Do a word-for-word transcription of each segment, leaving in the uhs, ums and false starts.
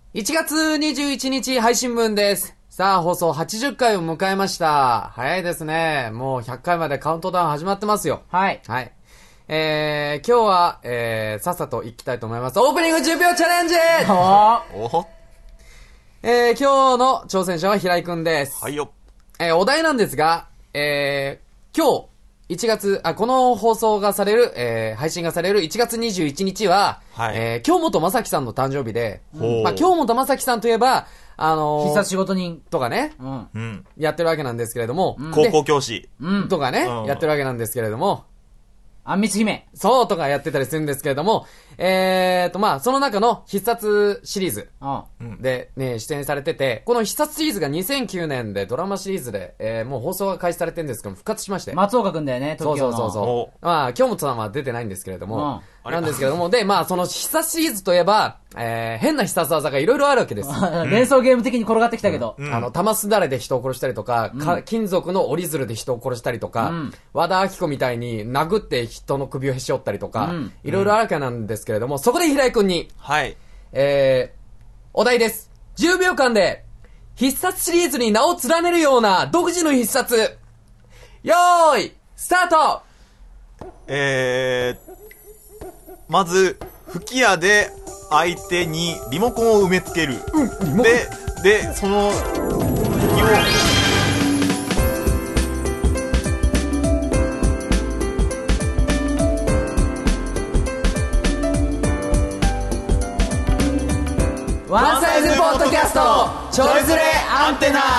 いちがつにじゅういちにち配信分です。さあ、放送はちじゅっかいを迎えました。早いですね。もうひゃっかいまでカウントダウン始まってますよ。 はい。 はい。えー、今日は、えー、さっさと行きたいと思います。オープニングじゅうびょうチャレンジおえー、今日の挑戦者は平井くんです。 はいよ。 えー、お題なんですが、えー、今日、いちがつ、あ、この放送がされる、えー、配信がされるいちがつにじゅういちにちは、 はい、 えー、京本正樹さんの誕生日で、 うん、 まあ、京本正樹さんといえば、あのー、 必殺仕事人とかね、 うんうん、 やってるわけなんですけれども、 うん、高校教師、 うん、とかね、 うん、 やってるわけなんですけれども、 あんみつ姫。 そうとかやってたりするんですけれども、えーと、まあ、その中の必殺シリーズでね、出演されてて、この必殺シリーズがにせんきゅうねんでドラマシリーズで、えー、もう放送が開始されてるんですけど、復活しまして。 松岡くんだよね、東京の。 そうそうそうそう。まあ、京本さんは出てないんですけれども、 うん、 なんですけれども、で、まあ、その必殺シリーズといえば、えー、変な必殺技がいろいろあるわけです。 連想ゲーム的に転がってきたけど。 うんうん、あの、玉すだれで人を殺したりとか、うん、か金属の折り鶴で人を殺したりとか、うん、和田アキ子みたいに殴って人の首をへし折ったりとか、いろいろあるわけなんですけれども、そこで平井くんに、 はい。 えー、お題です。じゅうびょうかんで、必殺シリーズに名を連ねるような独自の必殺。よーい、スタート。 えー、まず、吹き矢で相手にリモコンを埋め付ける。 うん、 で、で、その、吹きを、 ワンサイズポッドキャストちょいずれアンテナ。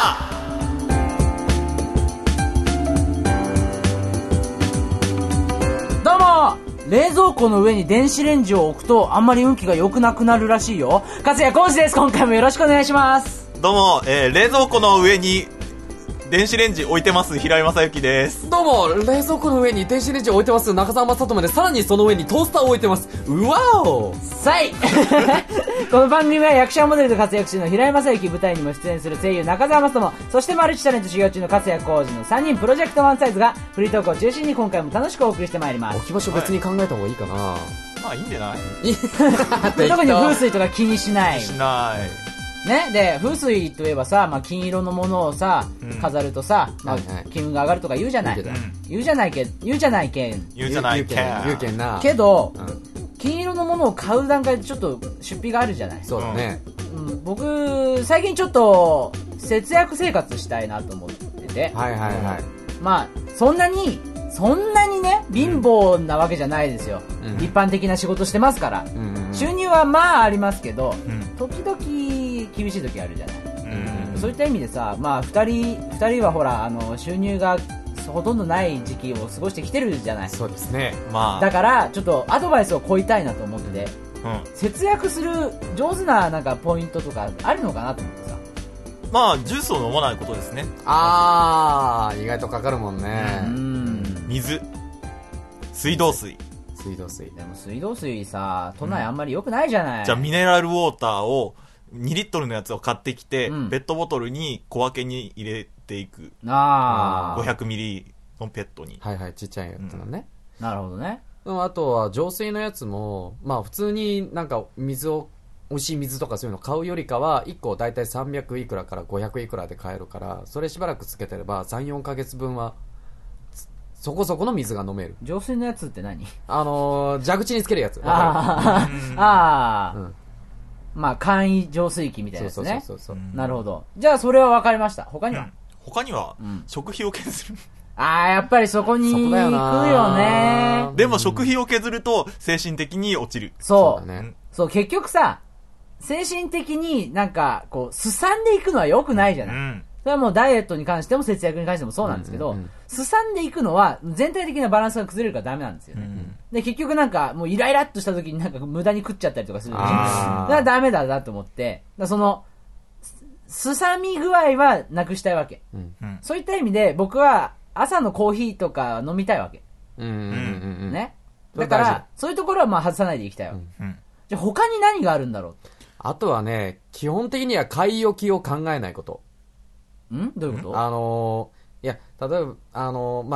どうも、冷蔵庫の上に電子レンジを置くとあんまり運気が良くなくなるらしいよ。勝谷浩司です。今回もよろしくお願いします。 どうも、えー、冷蔵庫の上に電子レンジ置いてます平井正幸です。 どうも、冷蔵庫の上に電子レンジ置いてます中澤正人まで、さらにその上にトースターを置いてます。うわおさいこの番組は役者モデルで活躍中の平井正幸、舞台にも出演する声優中澤正人、そしてマルチタレント修行中の勝谷浩司のさんにんプロジェクトワンサイズがフリートークを中心に今回も楽しくお送りしてまいります。 置き場所別に考えた方がいいかな、はい、 まあいいんじゃない特に風水とか気にしない。 気にしないね、で風水といえばさ、まあ、金色のものをさ、うん、飾るとさ、まあはいはい、金運が上がるとか言うじゃない、うん、言うじゃないけ言うじゃないけん言うじゃないけん言うけんなけど、うん、金色のものを買う段階でちょっと出費があるじゃない。 そうだね、 うん、僕最近ちょっと節約生活したいなと思ってて、 はいはいはい、 まあそんなにそんなにね貧乏なわけじゃないですよ、うん、一般的な仕事してますから、うんうんうん、収入はまあありますけど、うん、時々厳しい時あるじゃない、うんうん、そういった意味でさ、まあふたりふたりはほらあの収入がほとんどない時期を過ごしてきてるじゃない。 そうですね、 まあだからちょっとアドバイスを請いたいなと思ってて、うん、節約する上手ななんかポイントとかあるのかなと思ってさ。 まあジュースを飲まないことですね。 あー意外とかかるもんね、うんうん水水道水水道水でも水道水さ都内あんまり良くないじゃない、うん、 じゃあミネラルウォーターをにリットルのやつを買ってきて、うん、ペットボトルに小分けに入れていく。 あごひゃくミリのペットに。 はいはい、ちっちゃいやつのね、 うん、なるほどね。 あとは浄水のやつもまあ普通になんか水を美味しい水とかそういうの買うよりかはいっこだいたいさんびゃくいくらからごひゃくいくらで買えるから、それしばらくつけてれば さん,よん ヶ月分はそこそこの水が飲める。 浄水のやつって何？ あのー、蛇口につけるやつ。 ああ、ああ、うん、まあ簡易浄水器みたいなやつね。 そうそうそうそう、 なるほど。じゃあそれは分かりました。他には、うん、 他には、うん、食費を削る。 ああ、やっぱりそこに行くよね。 でも食費を削ると精神的に落ちる。 そう。 そうだね。 そう、結局さ、精神的になんかこうすさんでいくのは良くないじゃない、うん、それはもうダイエットに関しても節約に関してもそうなんですけど、うんうんうん、すさんでいくのは全体的なバランスが崩れるからダメなんですよね、うん、で結局なんかもうイライラっとした時になんか無駄に食っちゃったりとかするでしょ。だからダメだなと思って、だそのすさみ具合はなくしたいわけ、うんうん、そういった意味で僕は朝のコーヒーとか飲みたいわけ、うんうんうんうん、ね、だからそういうところはまあ外さないでいきたいわけ、うんうん、じゃあ他に何があるんだろう。 あとはね、基本的には買い置きを考えないこと。 んどういうこと？ あのー、いや、例えば、あのー、まあ、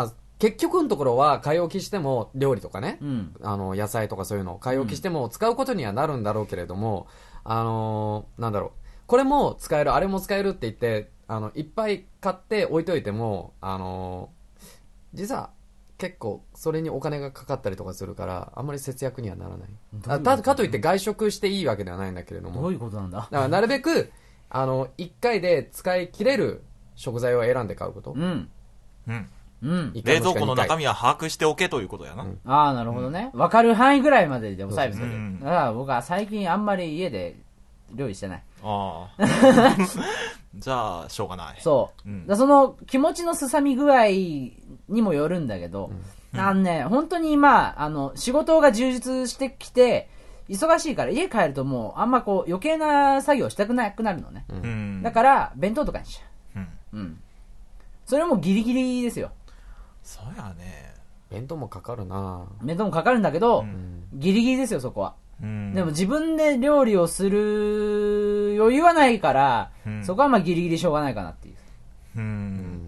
結局のところは買い置きしても料理とかね、 うん、 あの野菜とかそういうのを買い置きしても使うことにはなるんだろうけれども、あのー、なんだろう、これも使えるあれも使えるって言ってあのいっぱい買って置いといても、あのー、実は結構それにお金がかかったりとかするからあんまり節約にはならない。あたかといって外食していいわけではないんだけれども、 どういうことなんだ。 だからなるべくあのいっかいで使い切れる食材を選んで買うこと。 うん。 うん。 うん。 冷蔵庫の中身は把握しておけということやな。うん、 ああ、なるほどね。わ、うん、かる範囲ぐらいまでで抑えるんですけど。うん、だから僕は最近あんまり家で料理してない。 ああ。じゃあ、しょうがない。 そう。うん、だその気持ちのすさみ具合にもよるんだけど、うん、あのね、本当にまあ、あの、仕事が充実してきて、忙しいから家帰るともうあんまこう余計な作業したくなくなるのね。うん、だから弁当とかにしちゃう。うん。うん。それもギリギリですよ。 そうやね。 弁当もかかるな。 弁当もかかるんだけど、うん、ギリギリですよそこは。うん、でも自分で料理をする余裕はないから、うん、そこはまあギリギリしょうがないかなっていう。 うん。うん、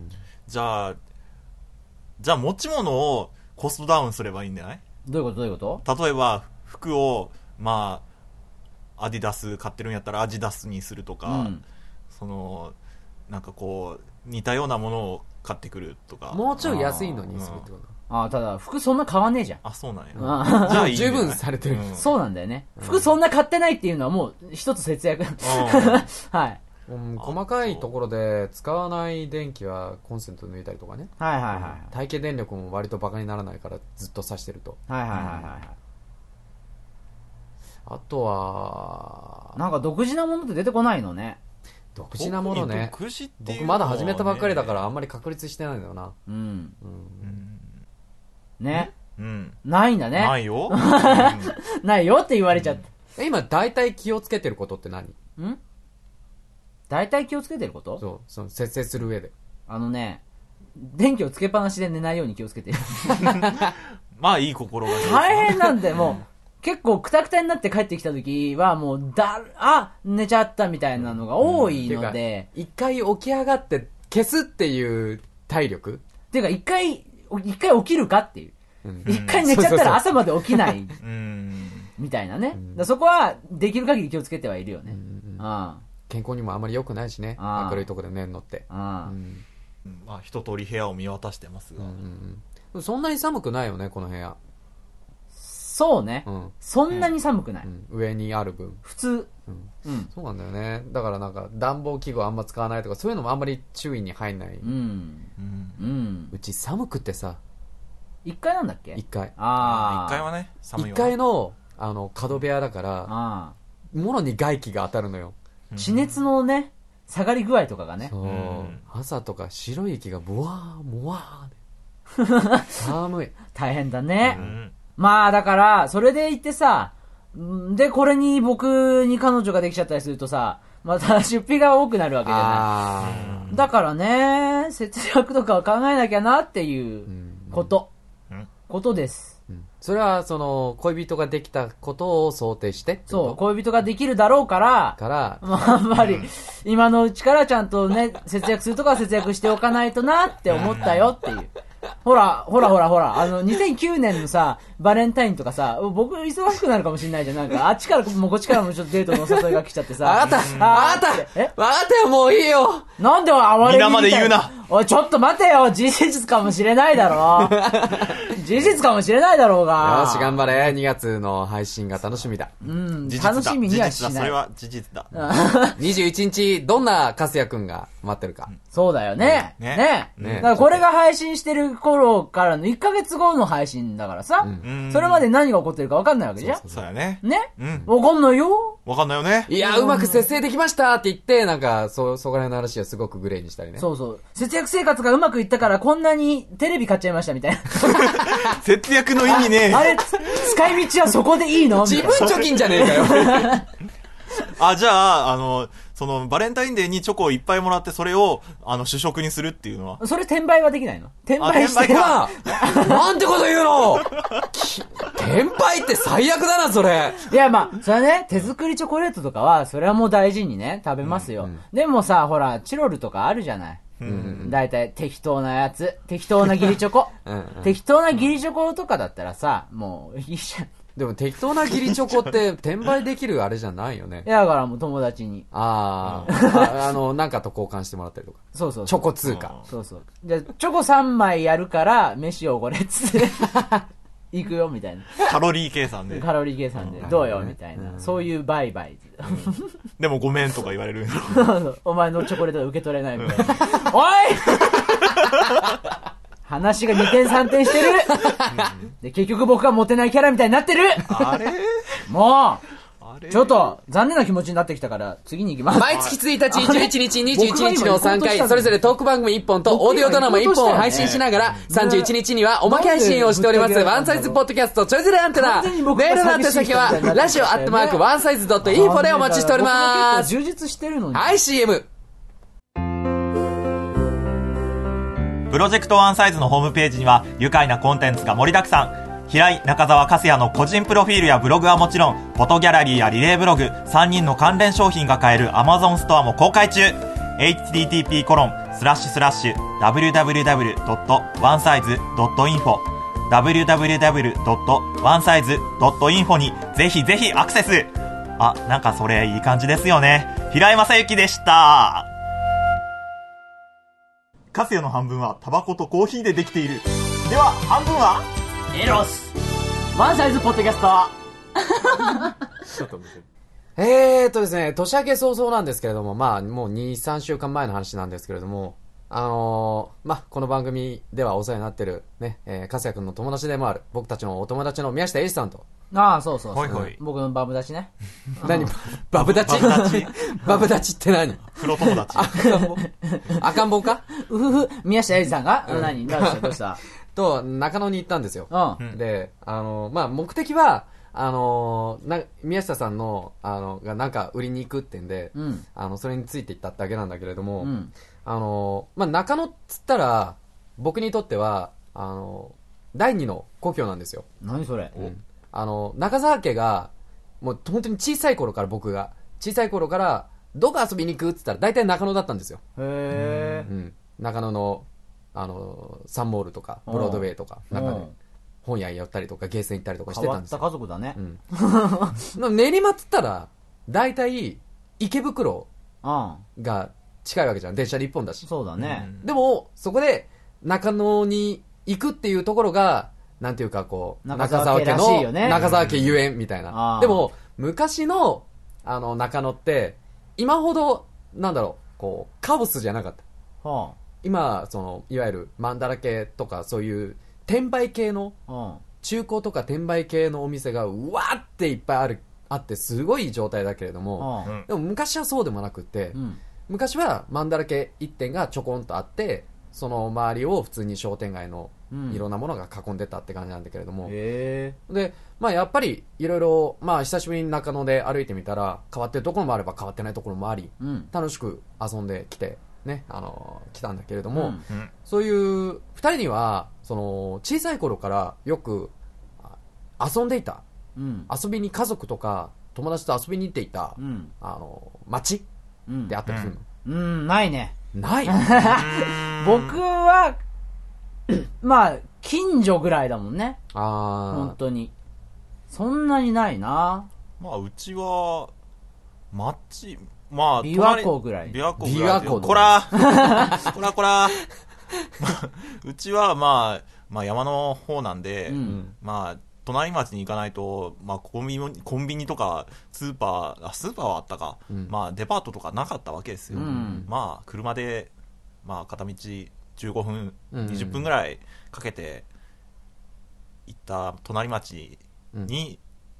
じゃあじゃあ持ち物をコストダウンすればいいんじゃない？ どういうことどういうこと？ 例えば服をまあアディダス買ってるんやったらアジダスにするとか、うん、そのなんかこう似たようなものを買ってくるとか。 もうちょい安いのにするってこと？ ああ、ただ服そんな買わねえじゃん。 あ、そうなんや。 あじゃあいい、ね、十分されてる、 うん、そうなんだよね。服そんな買ってないっていうのはもう一つ節約。はい。 うん、細かいところで使わない電気はコンセント抜いたりとかね。 はいはいはい。 待機電力も割とバカにならないからずっと挿してると。 はいはいはいはい。 あとはなんか独自なものって出てこないのね。 独自なものね。 独自っていう僕まだ始めたばっかりだからあんまり確立してないんだよな。うん。うん。 ね。 うん。 ないんだね。 ないよ。 ないよって言われちゃった。 うん、今大体気をつけてることって何？ ん？大体気をつけてること？ そう、その節制する上で。 あのね、電気をつけっぱなしで寝ないように気をつけてる。 まあいい心がけ。 大変なんだよ、もう。結構クタクタになって帰ってきた時はもうだあ寝ちゃったみたいなのが多いので、 うん、一回起き上がって消すっていう体力っていうか一回一回起きるかっていう、うん、一回寝ちゃったら朝まで起きないみたいなね、うん、だそこはできる限り気をつけてはいるよね、うんうん、あ健康にもあまり良くないしね、明るいところで寝るのって、 あ、うんまあ、一通り部屋を見渡してますが、うんうん、そんなに寒くないよねこの部屋。 そうね、うん、そんなに寒くない、うんうん、上にある分普通、 うんうん、そうなんだよね。だからなんか暖房器具あんま使わないとかそういうのもあんまり注意に入んない、うんうん、うち寒くてさいっかいなんだっけ？ いっかい。 ああいっかいはね寒いわ。 いっかいのあの角部屋だからもろに外気が当たるのよ。 地熱のね下がり具合とかがね、 そう、うん、朝とか白い息がブワーモワーで寒い大変だね、うんまあだからそれで言ってさでこれに僕に彼女ができちゃったりするとさまた出費が多くなるわけじゃない。だからね節約とかを考えなきゃなっていうこと、うんうん、ことです、 うん、それはその恋人ができたことを想定してってこと？ そう恋人ができるだろうからから、 まあ、あんまり、うん、今のうちからちゃんとね節約するとかは節約しておかないとなって思ったよっていうほら、ほらほらほら、あの、にせんきゅうねんのさ、バレンタインとかさ、僕忙しくなるかもしれないじゃん。なんか、あっちからもこっちからもちょっとデートのお誘いが来ちゃってさ。 わかった、わかった、えわかったよ、もういいよ。 なんで哀れみみたいな。 皆まで言うな。 おい、ちょっと待てよ、事実かもしれないだろ。事実かもしれないだろうが。 よし、頑張れ。にがつの配信が楽しみだ。 うん、楽しみにはしない。 事実だ、それは事実だ。 にじゅういちにち、どんなカスヤくんが待ってるか。 そうだよね。ね。ね。ねだからこれが配信してる頃からのいっかげつごの配信だからさ、うん、それまで何が起こってるか分かんないわけじゃん。 そうやね。 ね。うん。分かんないよ。 分かんないよね。 いや、うまく節制できましたって言って、なんか、そ、そこら辺の話はすごくグレーにしたりね。 そうそう。節約生活がうまくいったからこんなにテレビ買っちゃいましたみたいな。 節約の意味ね。 あれ、使い道はそこでいいの？ 自分貯金じゃねえかよ。 あ、じゃあ、あの、その、バレンタインデーにチョコをいっぱいもらって、それを、あの、主食にするっていうのは。 それ転売はできないの？転売して。 転売か。なんてこと言うの転売って最悪だな、それ。 いや、まあ、それはね、手作りチョコレートとかは、それはもう大事にね、食べますよ。うんうん、でもさ、ほら、チロルとかあるじゃない。 だいたい適当なやつ、適当な義理チョコ。うん、うん、適当な義理チョコとかだったらさ、もういいじゃん。 でも適当な義理チョコって転売できるあれじゃないよね。 いや、だからもう友達に。 あー、あ、あの、なんかと交換してもらったりとか。 そうそうそう。 チョコ通貨。 そうそう。じゃあ、チョコさんまいやるから、飯をおごれっつって。行くよ、みたいな。 カロリー計算で。 カロリー計算で。どうよ、みたいな。そういう売買。 でもごめんとか言われる。 お前のチョコレート受け取れないみたいな。おい話がにてんさんてんしてるで、結局僕はモテないキャラみたいになってるあれもうちょっと残念な気持ちになってきたから次に行きます。 毎月ついたち、じゅういちにち、にじゅういちにちのさんかい、それぞれトーク番組いっぽんとオーディオドラマいっぽんを配信しながら、さんじゅういちにちにはおまけ配信をしておりますワンサイズポッドキャストちょいずれアンテナ。メールの宛先はラジオアットマークワンサイズドットインフォでお待ちしております。 充実してるのに。 はい シーエム。 プロジェクトワンサイズのホームページには愉快なコンテンツが盛りだくさん。平井中澤和也の個人プロフィールやブログはもちろん、フォトギャラリーやリレーブログ、さんにんの関連商品が買える Amazon ストアも公開中。 エイチティーティーピーコロンスラッシュスラッシュダブリューダブリューダブリュードットワンサイズドットインフォ ダブリューダブリューダブリュードットワンサイズドットインフォ にぜひぜひアクセス。あ、なんかそれいい感じですよね。平井正幸でした。カスヤの半分はタバコとコーヒーでできている。では半分はエロスワンサイズポッドキャストちょっと見てえーっとですね、年明け早々なんですけれども、まあもうに、さんしゅうかんまえの話なんですけれども、あのー、まあこの番組ではお世話になってるね、えー、かすやくんの友達でもある僕たちのお友達の宮下英二さんと、 ああそうそうそう、 ほいほい、 僕のバブダチね。 何バブダチバブダチって何？ 風呂友達。 赤ん坊か？ うふふ、宮下英二さんが、うん、何どうしたどうしたと中野に行ったんですよ。 うん、 で、あのー、まあ目的はあのー、な宮下さんのあのがなんか売りに行くってんで、うん、あのそれについて行っただけなんだけれども、うん、あのー、まあ中野っつったら僕にとってはあのー、第二の故郷なんですよ。 何それ？ うん、あの中沢家がもう本当に小さい頃から、僕が小さい頃からどこ遊びに行くっつったら大体中野だったんですよ。 へー、 うん、中野のあのサンモールとかブロードウェイとか中で本屋寄ったりとかゲーセン行ったりとかしてたんですよ。 変わった家族だね。 うん、練馬っつったら大体池袋が近いわけじゃん。電車で一本だし。 そうだね。 でもそこで中野に行くっていうところがなんていうかこう中沢家らしいよね。 中沢家ゆえんみたいな、うん、でも昔のあの中野って今ほどなんだろうこうカオスじゃなかった、はあ、今そのいわゆるマンダラ系とかそういう転売系の、はあ、中古とか転売系のお店がうわーっていっぱいあるあってすごい状態だけれども、はあ、でも昔はそうでもなくって、うん、昔はマンダラ系いってんがちょこんとあってその周りを普通に商店街のいろんなものが囲んでたって感じなんだけれども、うん、で、まあ、やっぱりいろいろ、まあ、久しぶりに中野で歩いてみたら変わってるところもあれば変わってないところもあり、うん、楽しく遊んできて、ね、あの来たんだけれども、うん、そういうふたりにはその小さい頃からよく遊んでいた、うん、遊びに家族とか友達と遊びに行っていた、うん、あの街であったりするの、 うんうん、ないねない僕はまあ近所ぐらいだもんね。 あ本当にそんなにないな。 まあうちは町まあ琵琶湖ぐらい。 琵琶湖ぐらい。琵琶湖こらこらこらうちはまあまあ山の方なんで、うん、まあ隣町に行かないと、まあ、コンビニ、コンビニとかスーパーあスーパーはあったか、うん、まあデパートとかなかったわけですよ、うん、まあ車でまあ片道じゅうごふん、にじゅっぷんぐらいかけて行った隣町に、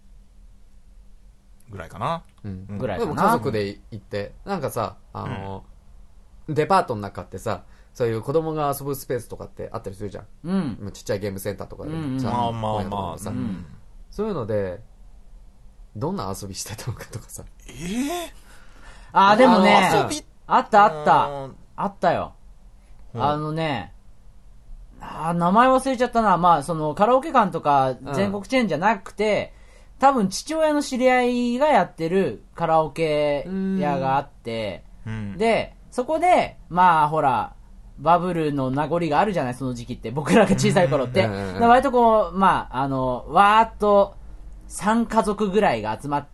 ぐらいかな、 うんうん、ぐらいかな。でも家族で行ってなんかさあの、うん、デパートの中ってさそういう子供が遊ぶスペースとかってあったりするじゃん、うん、ちっちゃいゲームセンターとかでさ、うん、 まあまあまあさ、うん、 そういうのでどんな遊びしてたのかとかさ。 えー、 あーでもねあったあったあったよ、うん、あのねあ名前忘れちゃったな。まあそのカラオケ館とか全国チェーンじゃなくて、うん、多分父親の知り合いがやってるカラオケ屋があって、うん、でそこでまあほらバブルの名残があるじゃない、その時期って。僕らが小さい頃って。 うんうんうんだから割とこう、まあ、あの、わーっと、さん家族ぐらいが集まって、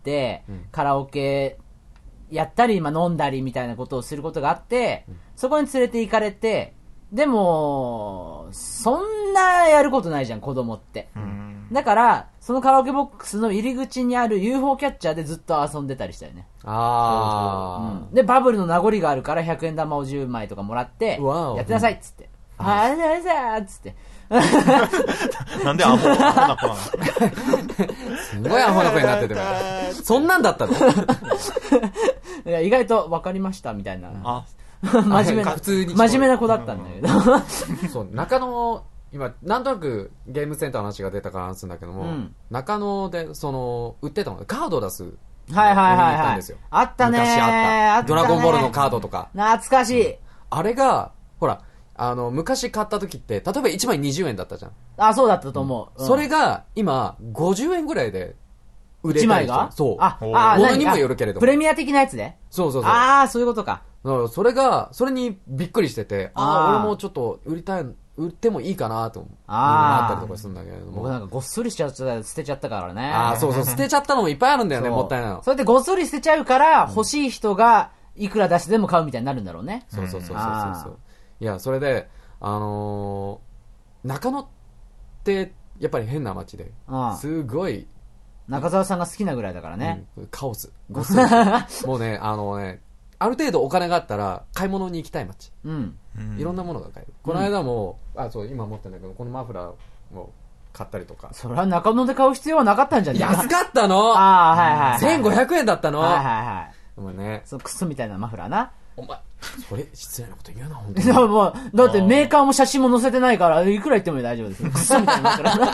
うんカラオケやったり、まあ、飲んだりみたいなことをすることがあって、そこに連れて行かれて、でも、そんなやることないじゃん、子供って。 うんだから、そのカラオケボックスの入り口にある ユーフォー キャッチャーでずっと遊んでたりしたよね。 あうんで、バブルの名残があるからひゃくえん玉をじゅうまいとかもらってわお、 やってなさいっつって。あー、なさーっつって。 なんでアホ、アホな子なのすごいアホな声になってても。そんなんだったのいや意外と分かりましたみたいな。 あ、 真面目な、 普通に真面目な子だったんだけど。 そう、中野、今、なんとなくゲームセンターの話が出たから話すんだけども、 うん中野で、その、売ってたの、カード出す。 はいはいはい売りに行ったはいんですよ。 あったねー昔あった。 あったねドラゴンボールのカードとか。 懐かしい。 あれが、ほら、あの、昔買った時って、例えばいちまいにじゅうえんだったじゃん。 あ、そうだったと思う。うんそれが、今、ごじゅうえんぐらいで売れ一たりして枚がそう。 あ、 おーあ、 物何にもよるけれどあプレミア的なやつでそうそうそう。 ああ、そういうことか。 だからそれが、それにびっくりしてて、ああーあ、俺もちょっと売りたい、売ってもいいかなと思う。 あーなったりとかするんだけれども。 僕なんかごっそりしちゃった捨てちゃったからね。 ああ、そうそう、捨てちゃったのもいっぱいあるんだよね、 そうもったいないの。 それでごっそり捨てちゃうから、欲しい人がいくら出してでも買うみたいになるんだろうね。 そうそうそうそうあーそう。いや、それで、あのー、中野って、やっぱり変な街でうん、 すごい、 中澤さんが好きなぐらいだからね。 うんカオス。ごっそりもうね、あのね、ある程度お金があったら、買い物に行きたい街。 うん。 うんいろんなものが買える。この間も、あ、そう、今持ってるんだけど、このマフラーを買ったりとか。 それは中野で買う必要はなかったんじゃない安かったのああ、はいはいはい。 せんごひゃくえんだったのはいはいはい。 もうね、 そのクソみたいなマフラーな。 お前、それ失礼なこと言うな、本当いやに。 もう、だってメーカーも写真も載せてないから、いくら言っても大丈夫です。クソみたいなマフラーな。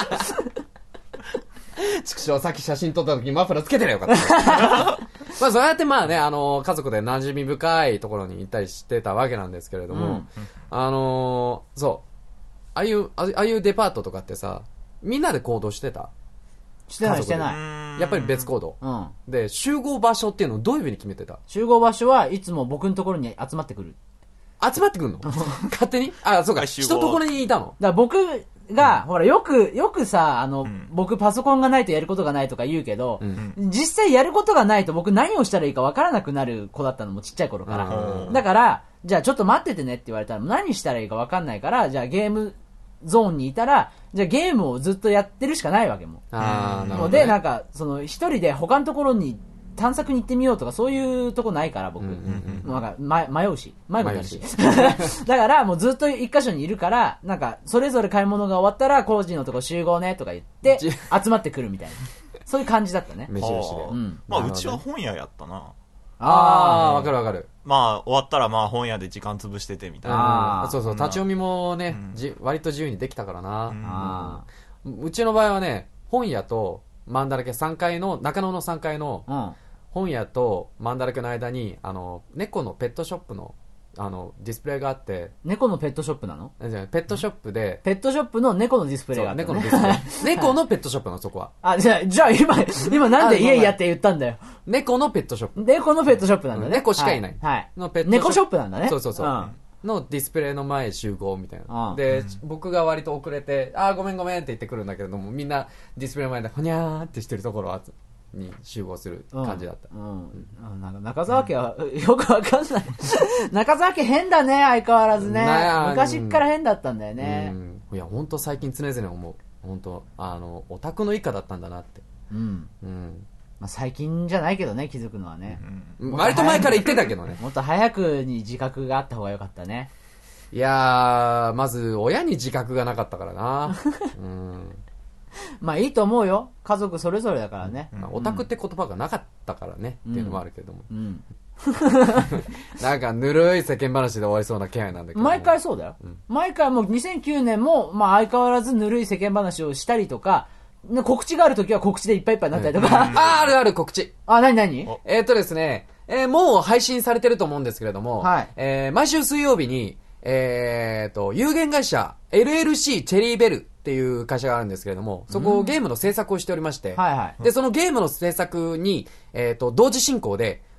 畜生、さっき写真撮った時にマフラーつけてりゃよかった。まあそうやってまあね、あの、家族で馴染み深いところに行ったりしてたわけなんですけれども、 うんあのーそう、ああいう、あああいうデパートとかってさ、みんなで行動してたしてないしてうない。 んやっぱり別行動。 うん。 で、集合場所っていうのをどういうふうに決めてた集合場所はいつも僕のところに集まってくる。 集まってくんの勝手にあ、そうか、 はい集合人ところにいたのだから僕が、ほら、よく、よくさ、あの、 ん僕パソコンがないとやることがないとか言うけど、 うん実際やることがないと僕何をしたらいいかわからなくなる子だったのもちっちゃい頃から。 うんだから、じゃあちょっと待っててねって言われたら何したらいいかわかんないから、じゃあゲームゾーンにいたら、じゃあゲームをずっとやってるしかないわけも。 ああ、なるほど、 で、 ね。 なんか、その、一人で他のところに探索に行ってみようとか、そういうとこないから、僕。 うんうんもうなんか、ま、迷うし。迷うことあるし迷。 だから、もうずっと一箇所にいるから、なんか、それぞれ買い物が終わったら、工事のとこ集合ね、とか言ってじ、 集まってくるみたいな。そういう感じだったね。 目印で。 はあうんまあ、 なるほどねうちは本屋やったな。 ああ、わかるわかる。 まあ、終わったらまあ本屋で時間潰しててみたいな。 あーうんそうそう、 そんな立ち読みもね、 うんじ割と自由にできたからな。 うんあうちの場合はね、本屋とマンダラケさんかいの、中野のさんかいのあ。うん。 本屋とマンダラケの間に、あの、猫のペットショップの、あの、ディスプレイがあって、 猫のペットショップなのじゃあペットショップで、 ペットショップの猫のディスプレイそうがあったのね猫のディスプレイ。猫のペットショップなの、そこは。 あ、じゃあ、じゃあ今、今なんで家やって言ったんだよ。 猫のペットショップ猫のペットショップなんだね。 猫しかいないはい。はいのペット猫ショップなんだね。 そうそうそう。 んのディスプレイの前集合みたいな。 うんで、僕が割と遅れて、あーごめんごめんって言ってくるんだけれども、みんなディスプレイの前でほにゃーってしてるところに集合する感じだった。 うん。うんなんか中沢家は、よくわかんない。中沢家変だね、相変わらずねな。あ昔っから変だったんだようね。 ん。いや、本当最近常々思う。本当あの、オタクの一家だったんだなって。 うん。 うん。 まあ、最近じゃないけどね、気づくのはね。 割と前から言ってたけどね。 もっと早くに自覚があった方がよかったね。 いやー、まず親に自覚がなかったからな。うん。 まあいいと思うよ。家族それぞれだからね。 まあオタクって言葉がなかったからね、っていうのもあるけども。 うん。 なんかぬるい世間話で終わりそうな気配なんだけども。 毎回そうだよ。 ん毎回もうにせんきゅうねんも、まあ相変わらずぬるい世間話をしたりとか、ね告知があるときは告知でいっぱいいっぱいになったりとか。 あー、あるある告知。 あ、なになにおえーっとですね、えーもう配信されてると思うんですけれども、 はいえー毎週水曜日に、えーっと、有限会社 エルエルシー チェリーベルっていう会社があるんですけれども、そこゲームの制作をしておりまして、 はいはい。 で、そのゲームの制作に、えーっと、同時進行で、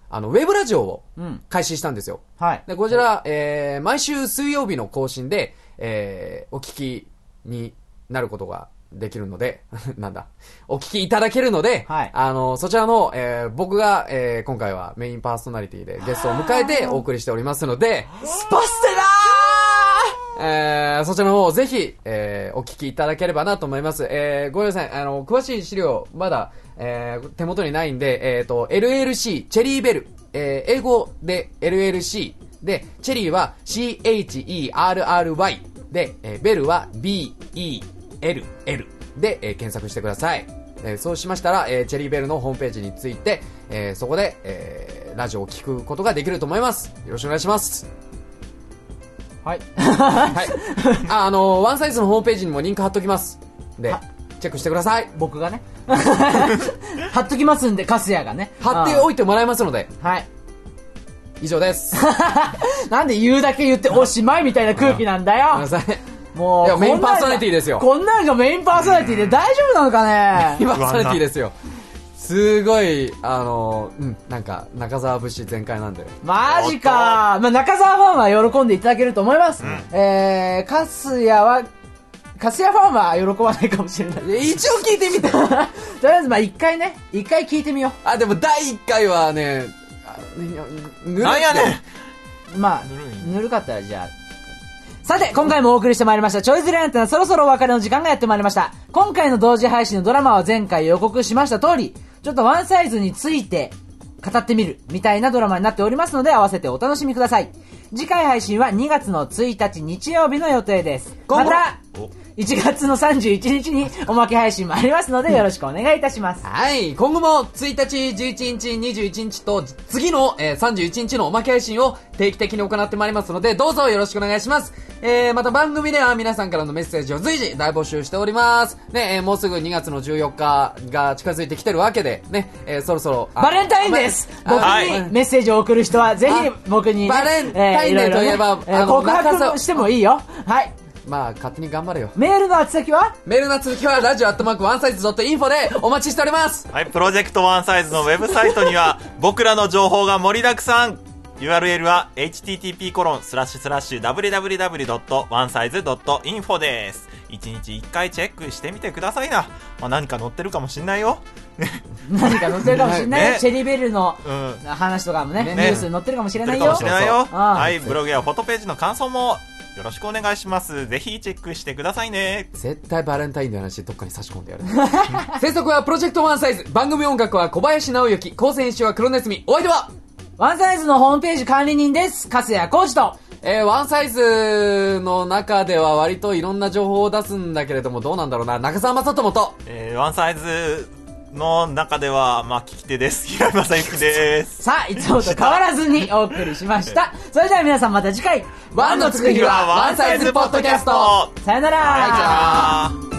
あの、ウェブラジオを開始したんですよ。 うん、はい。 で、こちら、えー、毎週水曜日の更新で、えー、お聞きになることができるので、なんだ、お聞きいただけるので、はい、あの、そちらの、えー、僕が、えー、今回はメインパーソナリティでゲストを迎えてお送りしておりますので、 スパステだーえー、そちらの方をぜひ、えー、お聞きいただければなと思います。えー、ごめんなさい、あの、詳しい資料、まだ、えー、手元にないんで、えっと、エルエルシー、チェリーベル、えー、英語で エルエルシー、で、チェリーは シーエイチイーアールアールワイ で、えー、ベルは ビーイーエルエル で、えー、検索してください。えー、そうしましたら、えー、チェリーベルのホームページについて、えー、そこで、えー、ラジオを聞くことができると思います。よろしくお願いします。 はい。 はい。あ、あのー、ワンサイズのホームページにもリンク貼っときます。で、チェックしてください。 僕がね。貼っときますんで、カスヤがね。 貼っておいてもらいますので。 はい。 以上です。 なんで言うだけ言っておしまいみたいな空気なんだよ。 ごめんなさい。 もう、 いや、メインパーソナリティですよ。 こんなんがメインパーソナリティで大丈夫なのかね。 メインパーソナリティですよ。すごい、あの、うん、なんか、中澤節全開なんで。 マジか。まあ、中澤ファンは喜んでいただけると思います。うん、えー、カスヤは、カスヤファンは喜ばないかもしれない。 一応聞いてみて。 とりあえず、まあ、一回ね、一回聞いてみよう。 あ、でも第一回はね、 ぬるなんやねん。まあ、ぬるかったらじゃあ。さて、今回もお送りしてまいりましたちょいずれアンテナ、そろそろお別れの時間がやってまいりました。今回の同時配信のドラマは前回予告しました通り、ちょっとワンサイズについて語ってみるみたいなドラマになっておりますので、合わせてお楽しみください。次回配信はにがつのついたち日曜日の予定です。またいちがつのさんじゅういちにちにおまけ配信もありますので、よろしくお願いいたします。 はい、今後もついたち、じゅういちにち、にじゅういちにちと次の、えー、さんじゅういちにちのおまけ配信を定期的に行ってまいりますので、どうぞよろしくお願いします。えー、また番組では皆さんからのメッセージを随時大募集しております。ね、えー、もうすぐにがつのじゅうよっかが近づいてきてるわけで、ね、えー、そろそろ。 バレンタインです。僕にメッセージを送る人は、ぜひ僕に、ね、 バレンタインデーといえば、 えー、告白してもいいよ。はい。 まあ、勝手に頑張れよ。 メールの宛先はメールの宛先は、ラジオアットマークワンサイズドットインフォでお待ちしております。 はい、プロジェクトワンサイズのウェブサイトには、僕らの情報が盛りだくさん。ユーアールエル は エイチティーティーピーコロンスラッシュスラッシュダブリューダブリューダブリュードットワンサイズドットインフォ です。一日一回チェックしてみてくださいな。まあ、何か載ってるかもしんないよ。 何か載ってるかもしんないよ。 ね、 チェリーベルの話とかもね、ねニュースに載ってるかもしれないよ。 載ってるかもしれないよ。はい、ブログやフォトページの感想もよろしくお願いします。ぜひチェックしてくださいね。 絶対バレンタインの話どっかに差し込んでやる。制作はプロジェクトワンサイズ。番組音楽は小林直之。構成編集は黒ネズミ。お相手はワンサイズのホームページ管理人です。粕谷浩二と。 えー、ワンサイズの中では割といろんな情報を出すんだけれども、どうなんだろうな。中澤正智と。 えー、ワンサイズの中では、まあ、聞き手です。平井正幸です。 さあ、いつもと変わらずにお送りしました。それでは皆さんまた次回。 ワンのつく日はワンサイズポッドキャスト。 さよなら。 はい、じゃあ。